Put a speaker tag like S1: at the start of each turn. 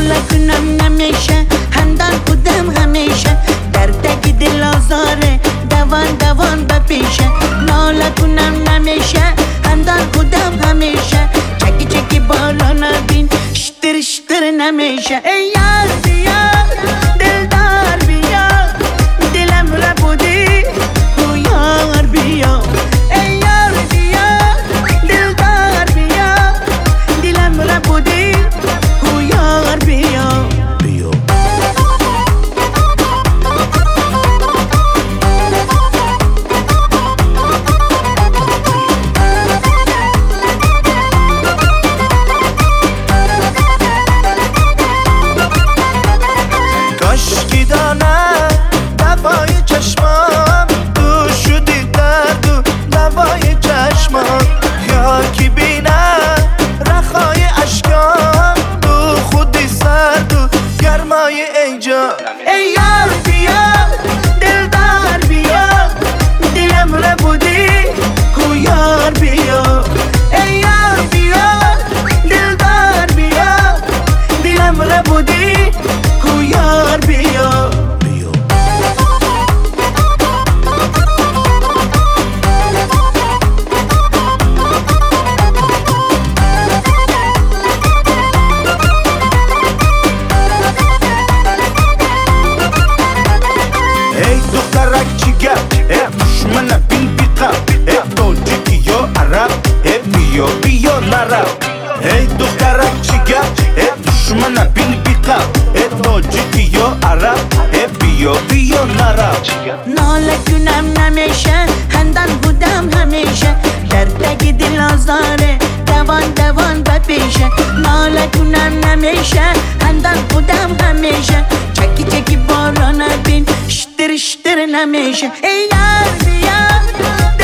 S1: ناله کنم نمیشه همدان بودم همیشه دردک دل آزاره دوان بپیشه ناله کنم نمیشه همدان بودم همیشه چکی بالا نبین شتر نمیشه ای یار بیا دلدار بیا دلم را بودی او یار بیا ای یار بیا دلدار بیا دلم را بودی او یار بیا
S2: کاشکی دانم دوای چشمام تو شدی درد و دوای چشمام یا کی بینم رخای اشکام تو خودی سرد و گرمای اینجا
S1: ای یار بیا دلدار بیا دلم را بودی کو یار بیا ای یار بیا دلدار بیا دلم را بودی کو یار بیا
S2: ای دخترک چیگر دشمن بین بیقم تاجیکی یا عرب بیا نرم ای دخترک چیگر دشمن بین بیقم تاجیکی یا عرب بیا نرم
S1: ناله کنم نمیشه هندان بودم همیشه دردک دل آزاره دوان بپیشه ناله کنم نمیشه هندان بودم همیشه چکی بالا نبین شتر نمیشه ای یار بیا